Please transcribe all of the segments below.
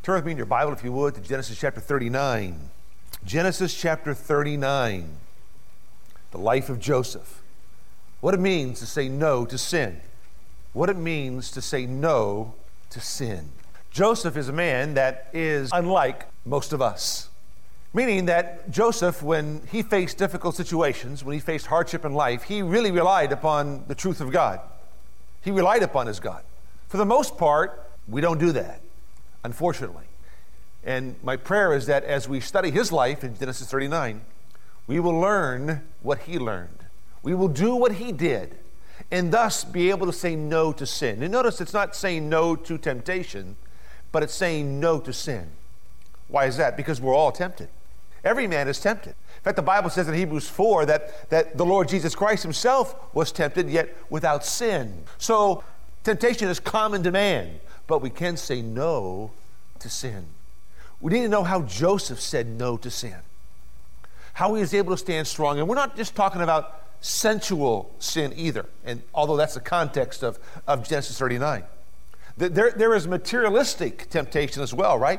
Turn with me in your Bible, if you would, to Genesis chapter 39. Genesis chapter 39. The life of Joseph. What it means to say no to sin. What it means to say no to sin. Joseph is a man that is unlike most of us. Meaning that Joseph, when he faced difficult situations, when he faced hardship in life, he really relied upon the truth of God. He relied upon his God. For the most part, we don't do that, unfortunately. And my prayer is that as we study his life in Genesis 39, we will learn what he learned. We will do what he did, and thus be able to say no to sin. And notice it's not saying no to temptation, but it's saying no to sin. Why is that? Because we're all tempted. Every man is tempted. In fact, the Bible says in Hebrews 4 that the Lord Jesus Christ himself was tempted, yet without sin. So temptation is common to man, but we can say no to sin. We need to know how Joseph said no to sin, how he was able to stand strong. And we're not just talking about sensual sin either, and although that's the context of Genesis 39. There is materialistic temptation as well, right?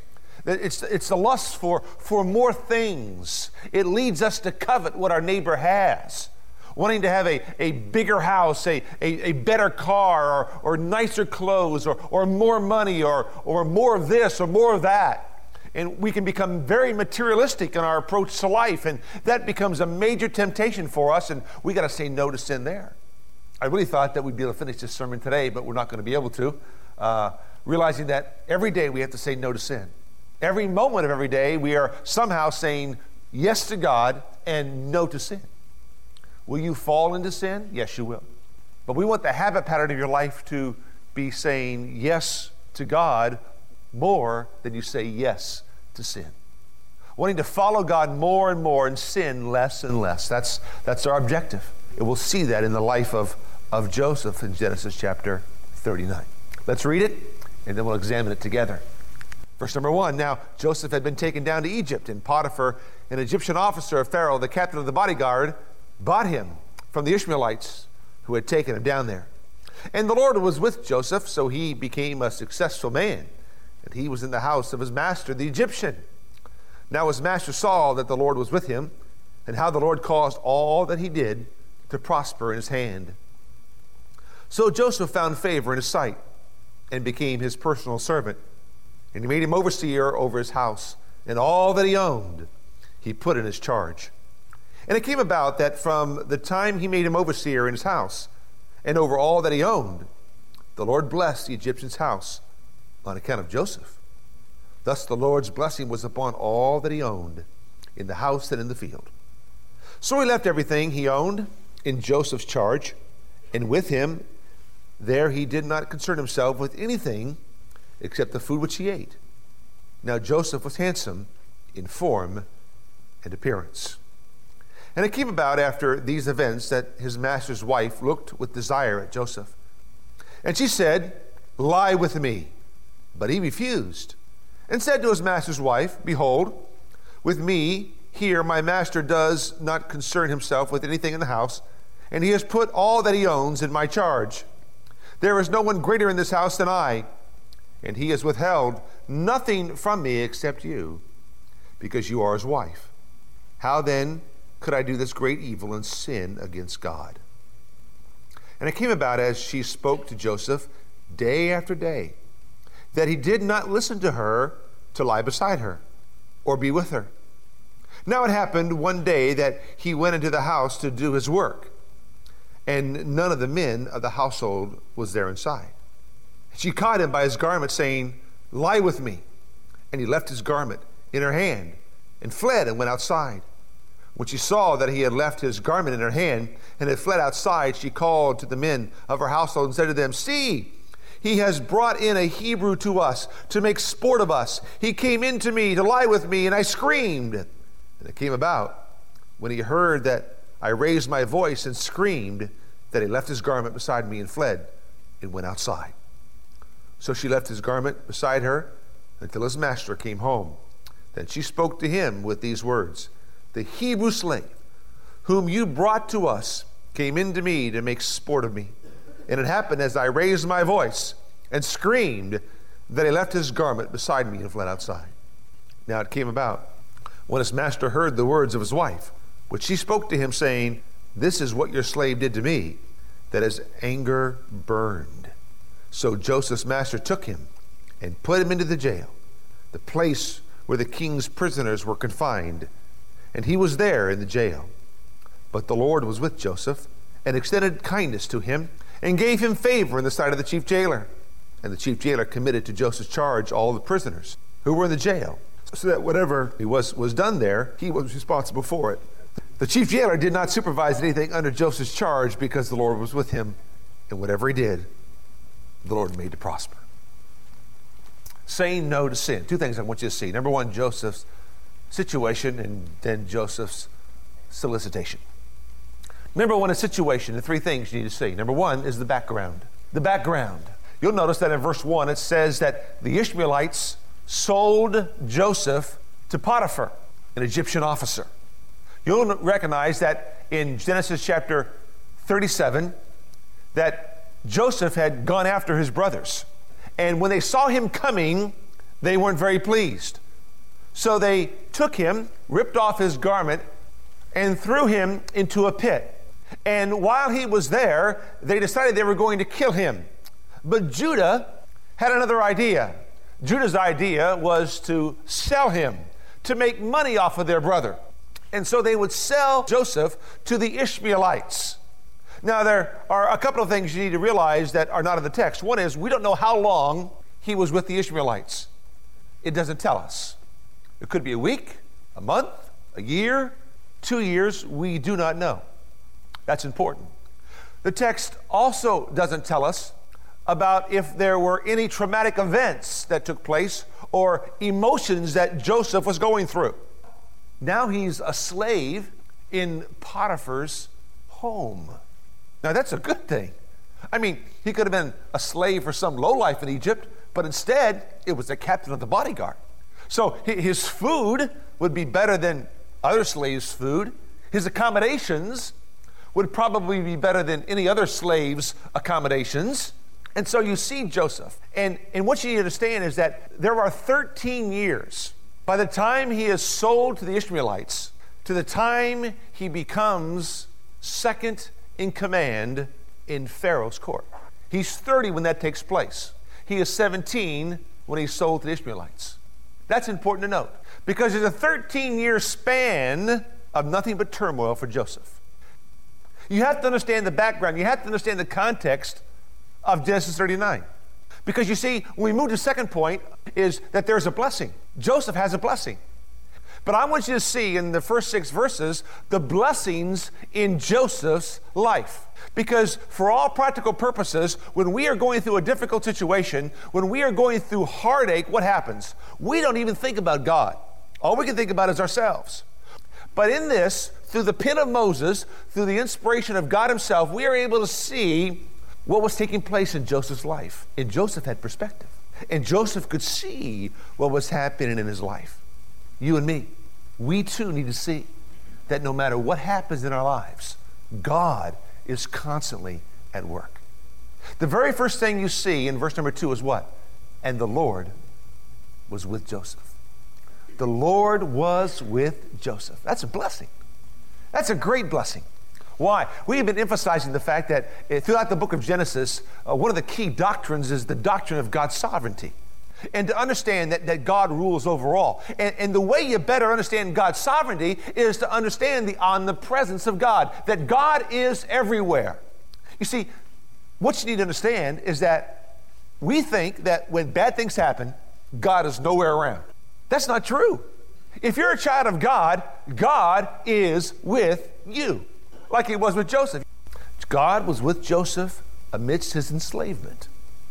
It's the lust for more things. It leads us to covet what our neighbor has, wanting to have a bigger house, a better car, or nicer clothes, or more money, or more of this, or more of that. And we can become very materialistic in our approach to life, and that becomes a major temptation for us, and we got to say no to sin there. I really thought that we'd be able to finish this sermon today, but we're not going to be able to, realizing that every day we have to say no to sin. Every moment of every day, we are somehow saying yes to God and no to sin. Will you fall into sin? Yes, you will. But we want the habit pattern of your life to be saying yes to God more than you say yes to sin. Wanting to follow God more and more and sin less and less. That's our objective. And we'll see that in the life of Joseph in Genesis chapter 39. Let's read it, and then we'll examine it together. Verse number 1, now Joseph had been taken down to Egypt, and Potiphar, an Egyptian officer of Pharaoh, the captain of the bodyguard, bought him from the Ishmaelites who had taken him down there. And the Lord was with Joseph, so he became a successful man, and he was in the house of his master, the Egyptian. Now his master saw that the Lord was with him, and how the Lord caused all that he did to prosper in his hand. So Joseph found favor in his sight, and became his personal servant. And he made him overseer over his house, and all that he owned he put in his charge. And it came about that from the time he made him overseer in his house, and over all that he owned, the Lord blessed the Egyptian's house on account of Joseph. Thus the Lord's blessing was upon all that he owned, in the house and in the field. So he left everything he owned in Joseph's charge, and with him there he did not concern himself with anything except the food which he ate. Now Joseph was handsome in form and appearance. And it came about after these events that his master's wife looked with desire at Joseph. And she said, lie with me. But he refused, and said to his master's wife, behold, with me here my master does not concern himself with anything in the house, and he has put all that he owns in my charge. There is no one greater in this house than I, and he has withheld nothing from me except you, because you are his wife. How then could I do this great evil and sin against God? And it came about as she spoke to Joseph day after day, that he did not listen to her to lie beside her or be with her. Now it happened one day that he went into the house to do his work, and none of the men of the household was there inside. She caught him by his garment, saying, lie with me. And he left his garment in her hand and fled and went outside. When she saw that he had left his garment in her hand and had fled outside, she called to the men of her household and said to them, see, he has brought in a Hebrew to us to make sport of us. He came in to me to lie with me, and I screamed. And it came about, when he heard that I raised my voice and screamed, that he left his garment beside me and fled and went outside. So she left his garment beside her until his master came home. Then she spoke to him with these words, the Hebrew slave, whom you brought to us, came in to me to make sport of me. And it happened as I raised my voice and screamed, that he left his garment beside me and fled outside. Now it came about, when his master heard the words of his wife, which she spoke to him, saying, this is what your slave did to me, that his anger burned. So Joseph's master took him and put him into the jail, the place where the king's prisoners were confined, and he was there in the jail. But the Lord was with Joseph, and extended kindness to him, and gave him favor in the sight of the chief jailer. And the chief jailer committed to Joseph's charge all the prisoners who were in the jail, so that whatever was done there, he was responsible for it. The chief jailer did not supervise anything under Joseph's charge, because the Lord was with him, and whatever he did, the Lord made to prosper. Saying no to sin. Two things I want you to see. Number one, Joseph's situation, and then Joseph's solicitation. Number one, a situation, the three things you need to see. Number one is the background. The background. You'll notice that in verse 1 it says that the Ishmaelites sold Joseph to Potiphar, an Egyptian officer. You'll recognize that in Genesis chapter 37 that Joseph had gone after his brothers. And when they saw him coming, they weren't very pleased. So they took him, ripped off his garment, and threw him into a pit. And while he was there, they decided they were going to kill him. But Judah had another idea. Judah's idea was to sell him, to make money off of their brother. And so they would sell Joseph to the Ishmaelites. Now, there are a couple of things you need to realize that are not in the text. One is, we don't know how long he was with the Ishmaelites. It doesn't tell us. It could be a week, a month, a year, 2 years. We do not know. That's important. The text also doesn't tell us about if there were any traumatic events that took place or emotions that Joseph was going through. Now he's a slave in Potiphar's home. Now that's a good thing. I mean, he could have been a slave for some lowlife in Egypt, but instead it was the captain of the bodyguard. So his food would be better than other slaves' food. His accommodations would probably be better than any other slave's accommodations. And so you see Joseph. And what you need to understand is that there are 13 years by the time he is sold to the Ishmaelites to the time he becomes second in command in Pharaoh's court. He's 30 when that takes place. He is 17 when he's sold to the Ishmaelites. That's important to note, because there's a 13-year span of nothing but turmoil for Joseph. You have to understand the background. You have to understand the context of Genesis 39. Because you see, when we move to the second point, is that there's a blessing. Joseph has a blessing. But I want you to see in the first 6 verses the blessings in Joseph's life. Because for all practical purposes, when we are going through a difficult situation, when we are going through heartache, what happens? We don't even think about God. All we can think about is ourselves. But in this, through the pen of Moses, through the inspiration of God himself, we are able to see what was taking place in Joseph's life. And Joseph had perspective. And Joseph could see what was happening in his life. You and me, we too need to see that no matter what happens in our lives, God is constantly at work. The very first thing you see in verse number 2 is what? And the Lord was with Joseph. The Lord was with Joseph. That's a blessing. That's a great blessing. Why? We have been emphasizing the fact that throughout the book of Genesis, one of the key doctrines is the doctrine of God's sovereignty. And to understand that God rules over all. And the way you better understand God's sovereignty is to understand the omnipresence of God, that God is everywhere. You see, what you need to understand is that we think that when bad things happen, God is nowhere around. That's not true. If you're a child of God, God is with you, like he was with Joseph. God was with Joseph amidst his enslavement.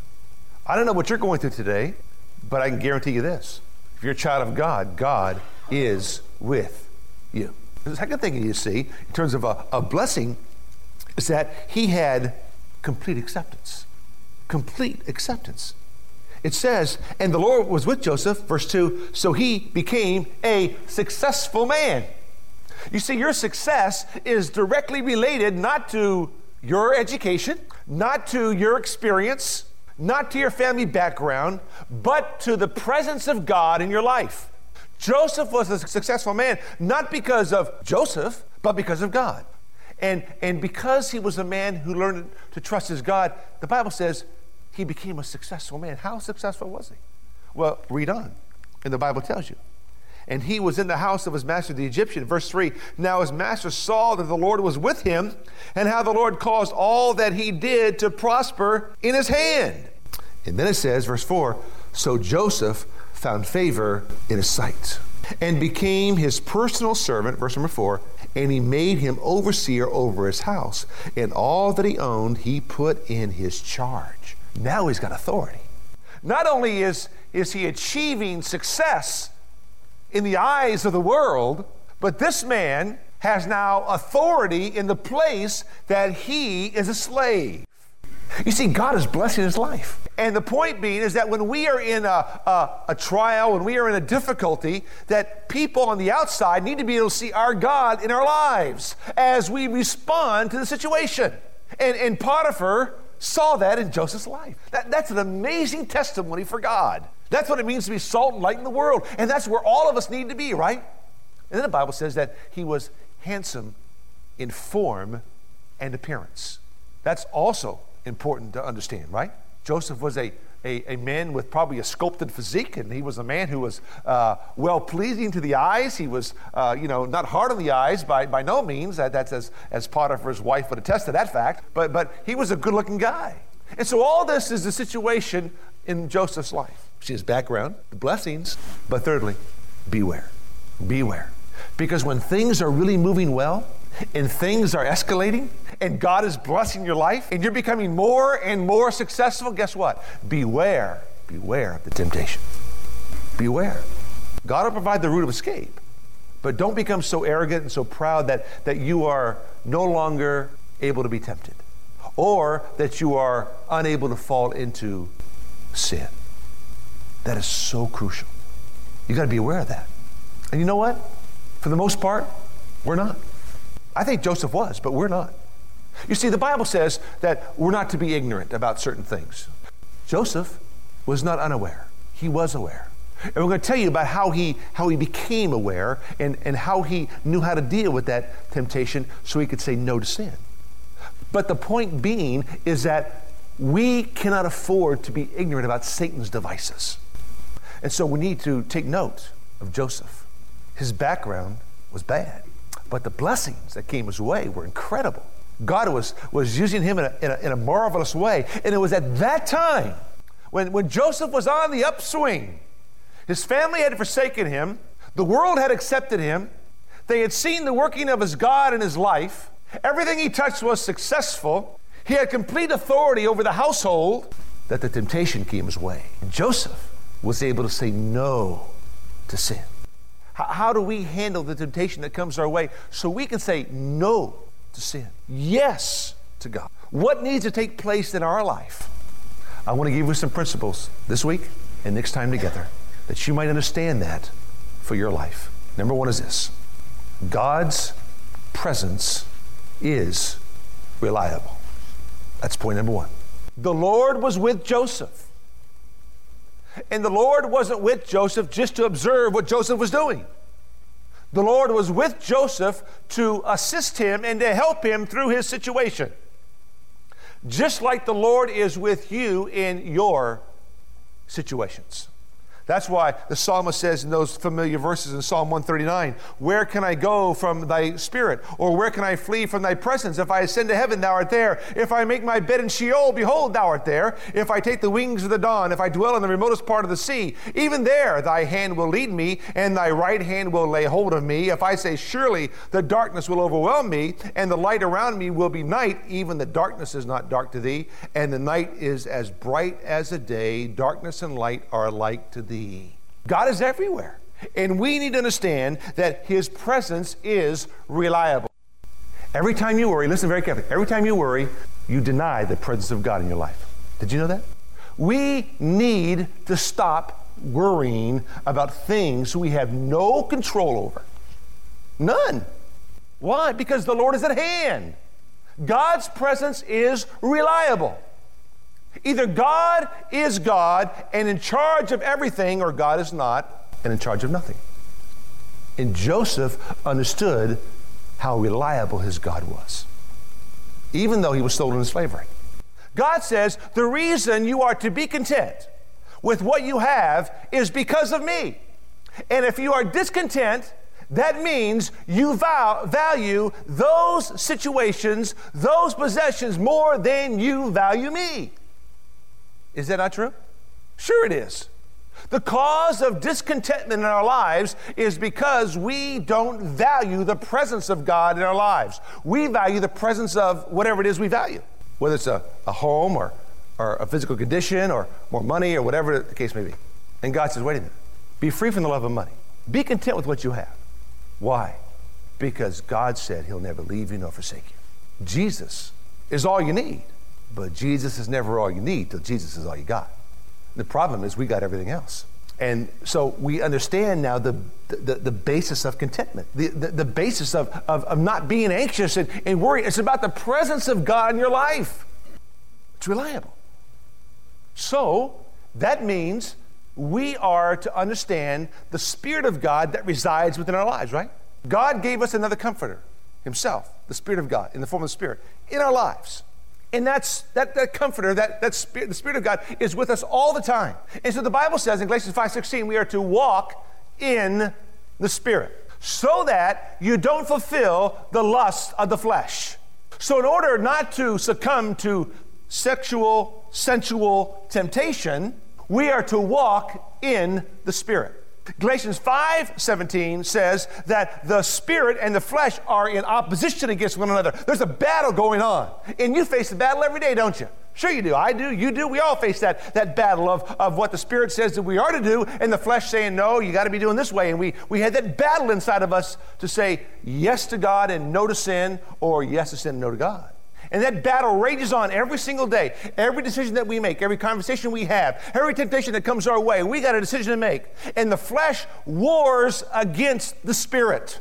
I don't know what you're going through today, but I can guarantee you this. If you're a child of God, God is with you. The second thing you see, in terms of a blessing, is that he had complete acceptance. Complete acceptance. It says, and the Lord was with Joseph, verse 2, so he became a successful man. You see, your success is directly related not to your education, not to your experience, not to your family background, but to the presence of God in your life. Joseph was a successful man, not because of Joseph, but because of God. And because he was a man who learned to trust his God, the Bible says he became a successful man. How successful was he? Well, read on, and the Bible tells you. And he was in the house of his master, the Egyptian. Verse 3, now his master saw that the Lord was with him, and how the Lord caused all that he did to prosper in his hand. And then it says, verse 4, so Joseph found favor in his sight and became his personal servant, verse number 4, and he made him overseer over his house, and all that he owned he put in his charge. Now he's got authority. Not only is he achieving success in the eyes of the world, but this man has now authority in the place that he is a slave. You see, God is blessing his life. And the point being is that when we are in a trial, when we are in a difficulty, that people on the outside need to be able to see our God in our lives as we respond to the situation. And Potiphar saw that in Joseph's life. That's an amazing testimony for God. That's what it means to be salt and light in the world. And that's where all of us need to be, right? And then the Bible says that he was handsome in form and appearance. That's also important to understand, right? Joseph was a man with probably a sculpted physique, and he was a man who was well-pleasing to the eyes. He was, not hard on the eyes by no means. That's as Potiphar's wife would attest to that fact. But he was a good-looking guy. And so all this is the situation in Joseph's life. See his background, the blessings, but thirdly, beware. Beware. Because when things are really moving well, and things are escalating, and God is blessing your life, and you're becoming more and more successful, guess what? Beware. Beware of the temptation. Beware. God will provide the route of escape, but don't become so arrogant and so proud that you are no longer able to be tempted, or that you are unable to fall into sin. That is so crucial. You got to be aware of that. And you know what? For the most part, we're not. I think Joseph was, but we're not. You see, the Bible says that we're not to be ignorant about certain things. Joseph was not unaware. He was aware. And we're going to tell you about how he became aware and how he knew how to deal with that temptation so he could say no to sin. But the point being is that we cannot afford to be ignorant about Satan's devices. And so we need to take note of Joseph. His background was bad, but the blessings that came his way were incredible. God was using him in a marvelous way. And it was at that time when Joseph was on the upswing. His family had forsaken him. The world had accepted him. They had seen the working of his God in his life. Everything he touched was successful. He had complete authority over the household, that the temptation came his way. And Joseph was able to say no to sin. How do we handle the temptation that comes our way so we can say no to sin, yes to God? What needs to take place in our life? I want to give you some principles this week and next time together that you might understand that for your life. Number one is this: God's presence is reliable. That's point number one. The Lord was with Joseph. And the Lord wasn't with Joseph just to observe what Joseph was doing. The Lord was with Joseph to assist him and to help him through his situation. Just like the Lord is with you in your situations. That's why the psalmist says in those familiar verses in Psalm 139, where can I go from thy spirit? Or where can I flee from thy presence? If I ascend to heaven, thou art there. If I make my bed in Sheol, behold, thou art there. If I take the wings of the dawn, if I dwell in the remotest part of the sea, even there thy hand will lead me, and thy right hand will lay hold of me. If I say, surely the darkness will overwhelm me, and the light around me will be night, even the darkness is not dark to thee, and the night is as bright as the day. Darkness and light are alike to thee. God is everywhere. And we need to understand that his presence is reliable. Every time you worry, listen very carefully, every time you worry, you deny the presence of God in your life. Did you know that? We need to stop worrying about things we have no control over. None. Why? Because the Lord is at hand. God's presence is reliable. Either God is God and in charge of everything, or God is not and in charge of nothing. And Joseph understood how reliable his God was, even though he was sold into slavery. God says, the reason you are to be content with what you have is because of me. And if you are discontent, that means you value those situations, those possessions more than you value me. Is that not true? Sure it is. The cause of discontentment in our lives is because we don't value the presence of God in our lives. We value the presence of whatever it is we value, whether it's a home or a physical condition or more money or whatever the case may be. And God says, wait a minute, be free from the love of money. Be content with what you have. Why? Because God said he'll never leave you nor forsake you. Jesus is all you need, but Jesus is never all you need till Jesus is all you got. The problem is we got everything else. And so we understand now the basis of contentment, the basis of not being anxious and worried. It's about the presence of God in your life. It's reliable. So that means we are to understand the Spirit of God that resides within our lives, right? God gave us another comforter, himself, the Spirit of God, in the form of the Spirit, in our lives. And that comforter, that Spirit, the Spirit of God is with us all the time. And so the Bible says in Galatians 5:16, we are to walk in the Spirit so that you don't fulfill the lusts of the flesh. So in order not to succumb to sexual, sensual temptation, we are to walk in the Spirit. Galatians 5:17 says that the Spirit and the flesh are in opposition against one another. There's a battle going on. And you face the battle every day, don't you? Sure you do. I do. You do. We all face that battle of what the Spirit says that we are to do and the flesh saying, no, you got to be doing this way. And we had that battle inside of us to say yes to God and no to sin, or yes to sin and no to God. And that battle rages on every single day. Every decision that we make, every conversation we have, every temptation that comes our way, we got a decision to make. And the flesh wars against the Spirit.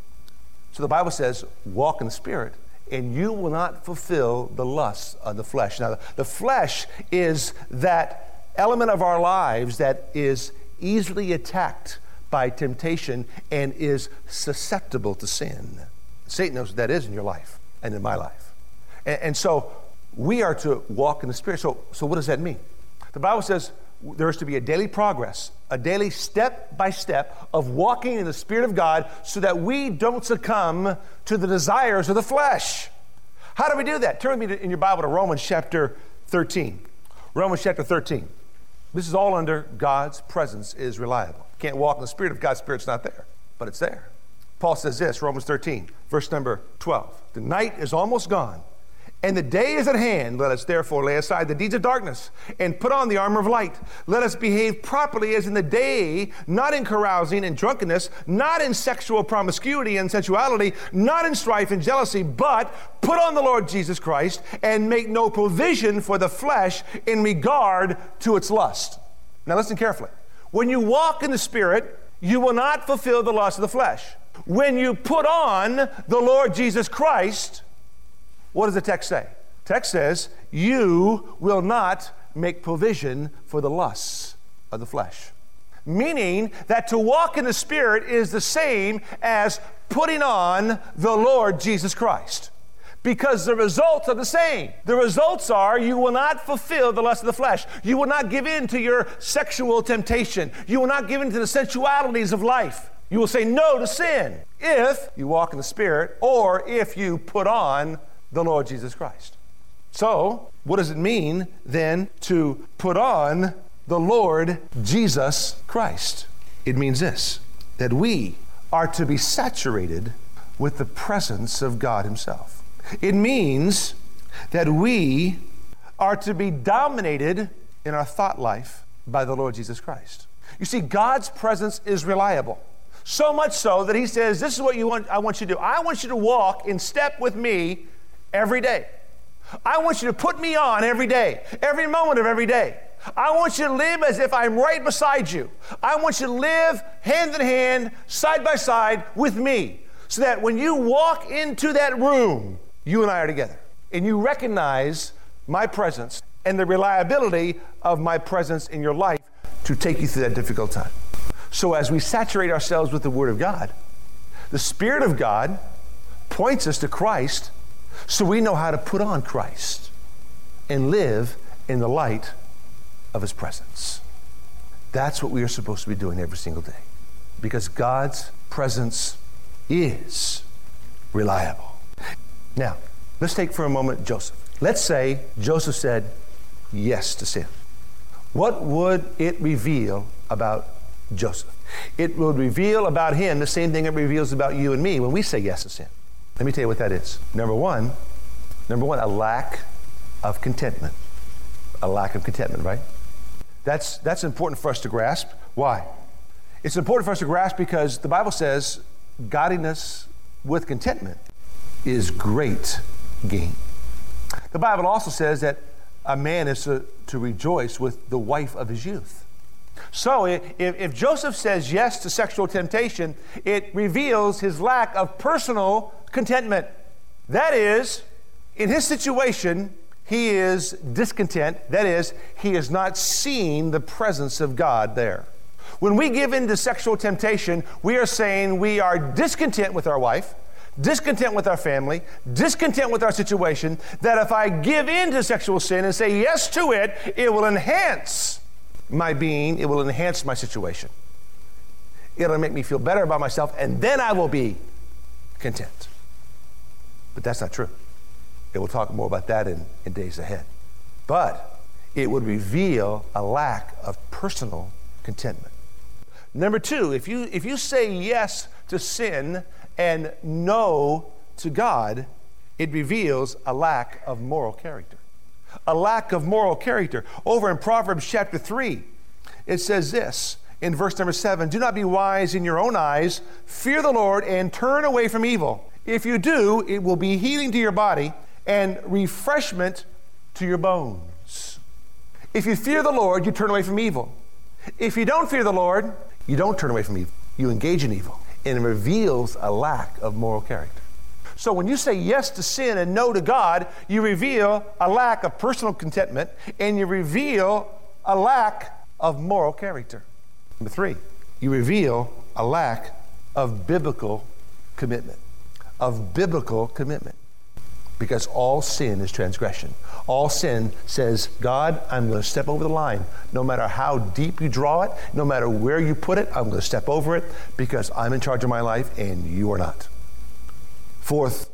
So the Bible says, walk in the Spirit, and you will not fulfill the lusts of the flesh. Now, the flesh is that element of our lives that is easily attacked by temptation and is susceptible to sin. Satan knows what that is in your life and in my life. And so we are to walk in the Spirit. So what does that mean? The Bible says there is to be a daily progress, a daily step by step of walking in the Spirit of God so that we don't succumb to the desires of the flesh. How do we do that? Turn with me in your Bible to Romans chapter 13. Romans chapter 13. This is all under God's presence is reliable. You can't walk in the Spirit if God's Spirit's not there, but it's there. Paul says this, Romans 13, verse number 12. The night is almost gone, and the day is at hand. Let us therefore lay aside the deeds of darkness and put on the armor of light. Let us behave properly as in the day, not in carousing and drunkenness, not in sexual promiscuity and sensuality, not in strife and jealousy, but put on the Lord Jesus Christ and make no provision for the flesh in regard to its lust. Now listen carefully. When you walk in the Spirit, you will not fulfill the lust of the flesh. When you put on the Lord Jesus Christ, what does the text say? The text says, you will not make provision for the lusts of the flesh. Meaning that to walk in the Spirit is the same as putting on the Lord Jesus Christ. Because the results are the same. The results are you will not fulfill the lust of the flesh. You will not give in to your sexual temptation. You will not give in to the sensualities of life. You will say no to sin if you walk in the Spirit or if you put on the Lord Jesus Christ. So, what does it mean then to put on the Lord Jesus Christ? It means this, that we are to be saturated with the presence of God Himself. It means that we are to be dominated in our thought life by the Lord Jesus Christ. You see, God's presence is reliable. So much so that He says, this is what I want you to do. I want you to walk in step with me every day. I want you to put me on every day, every moment of every day. I want you to live as if I'm right beside you. I want you to live hand in hand, side by side with me, so that when you walk into that room, you and I are together, and you recognize my presence and the reliability of my presence in your life to take you through that difficult time. So as we saturate ourselves with the Word of God, the Spirit of God points us to Christ so we know how to put on Christ and live in the light of His presence. That's what we are supposed to be doing every single day, because God's presence is reliable. Now, let's take for a moment Joseph. Let's say Joseph said yes to sin. What would it reveal about Joseph? It would reveal about him the same thing it reveals about you and me when we say yes to sin. Let me tell you what that is. Number one, a lack of contentment. A lack of contentment, right? That's important for us to grasp. Why? It's important for us to grasp because the Bible says godliness with contentment is great gain. The Bible also says that a man is to rejoice with the wife of his youth. So if Joseph says yes to sexual temptation, it reveals his lack of personal contentment. That is, in his situation, he is discontent. That is, he is not seeing the presence of God there. When we give in to sexual temptation, we are saying we are discontent with our wife, discontent with our family, discontent with our situation, that if I give in to sexual sin and say yes to it, it will enhance my being, it will enhance my situation. It'll make me feel better about myself, and then I will be content. But that's not true. And we'll talk more about that in days ahead. But it would reveal a lack of personal contentment. Number two, if you say yes to sin and no to God, it reveals a lack of moral character. A lack of moral character. Over in Proverbs chapter 3, it says this in verse number 7, "Do not be wise in your own eyes. Fear the Lord and turn away from evil. If you do, it will be healing to your body and refreshment to your bones." If you fear the Lord, you turn away from evil. If you don't fear the Lord, you don't turn away from evil. You engage in evil. And it reveals a lack of moral character. So when you say yes to sin and no to God, you reveal a lack of personal contentment and you reveal a lack of moral character. Number three, you reveal a lack of biblical commitment. Of biblical commitment. Because all sin is transgression. All sin says, God, I'm going to step over the line. No matter how deep you draw it, no matter where you put it, I'm going to step over it because I'm in charge of my life and you are not. Fourth,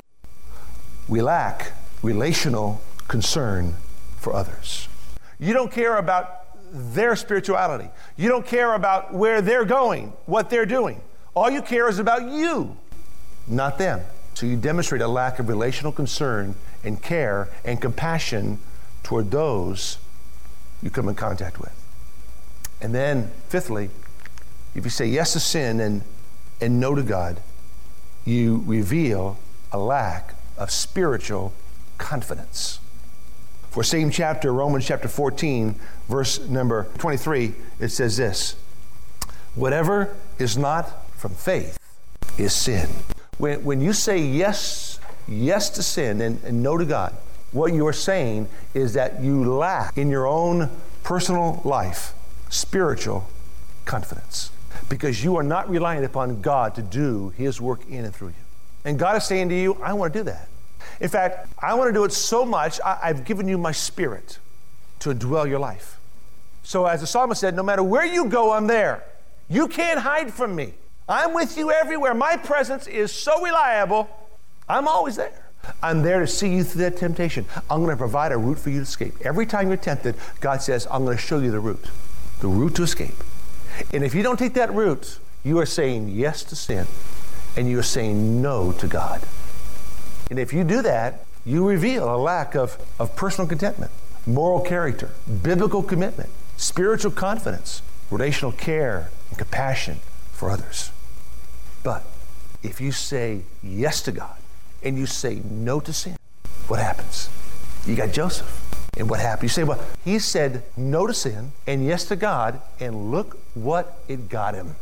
we lack relational concern for others. You don't care about their spirituality. You don't care about where they're going, what they're doing. All you care is about you, not them. So you demonstrate a lack of relational concern and care and compassion toward those you come in contact with. And then, fifthly, if you say yes to sin and no to God, you reveal a lack of spiritual confidence. For same chapter, Romans chapter 14, verse number 23, it says this, "Whatever is not from faith is sin." When you say yes to sin and no to God, what you are saying is that you lack in your own personal life spiritual confidence because you are not relying upon God to do His work in and through you. And God is saying to you, I want to do that. In fact, I want to do it so much, I've given you my Spirit to indwell your life. So as the psalmist said, no matter where you go, I'm there. You can't hide from me. I'm with you everywhere. My presence is so reliable. I'm always there. I'm there to see you through that temptation. I'm going to provide a route for you to escape. Every time you're tempted, God says, I'm going to show you the route to escape. And if you don't take that route, you are saying yes to sin and you are saying no to God. And if you do that, you reveal a lack of personal contentment, moral character, biblical commitment, spiritual confidence, relational care, and compassion for others. But if you say yes to God and you say no to sin, what happens? You got Joseph. And what happened? You say, well, he said no to sin and yes to God, and look what it got him.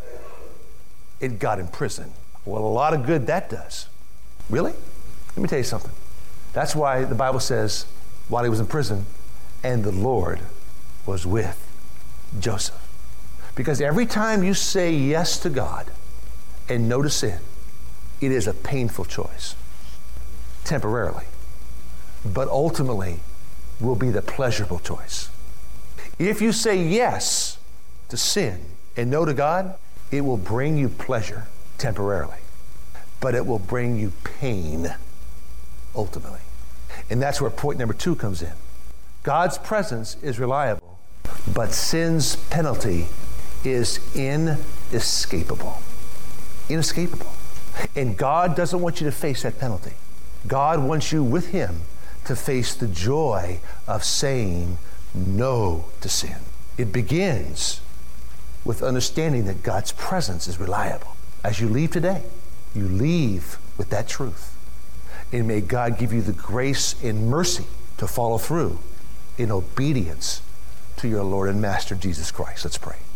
It got him prison. Well, a lot of good that does. Really? Let me tell you something. That's why the Bible says while he was in prison and the Lord was with Joseph. Because every time you say yes to God and no to sin, it is a painful choice, temporarily, but ultimately will be the pleasurable choice. If you say yes to sin and no to God, it will bring you pleasure temporarily, but it will bring you pain ultimately. And that's where point number 2 comes in. God's presence is reliable, but sin's penalty is inescapable. Inescapable. And God doesn't want you to face that penalty. God wants you with him to face the joy of saying no to sin. It begins with understanding that God's presence is reliable. As you leave today, you leave with that truth. And may God give you the grace and mercy to follow through in obedience to your Lord and Master Jesus Christ. Let's pray.